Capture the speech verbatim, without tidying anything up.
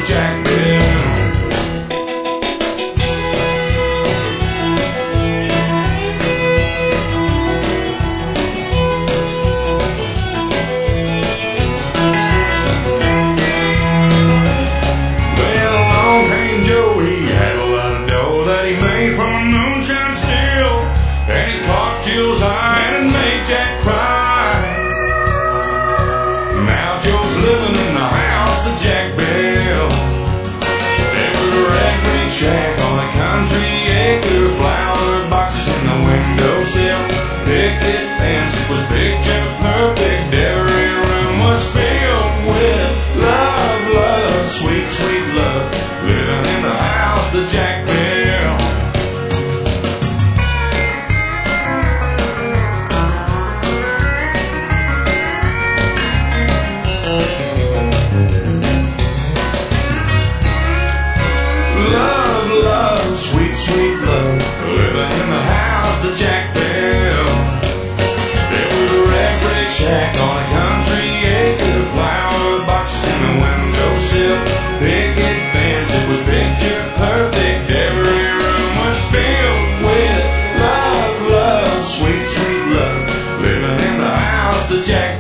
the Jack Bill. High and make Jack cry. Now Joe's living in the house of Jack Bill. There was a red-brick shack on a country acre, flower boxes in the windowsill, picket fence, it was picture perfect. Every room was filled with love, love, sweet, sweet love, living in the house of Jack Bill. Sweet, sweet love, living in the house of Jack Bill. There was a red-brick shack on a country acre, flower boxes in the windowsill, picket fence, it was picture perfect. Every room was filled with love, love, sweet, sweet love, living in the house of Jack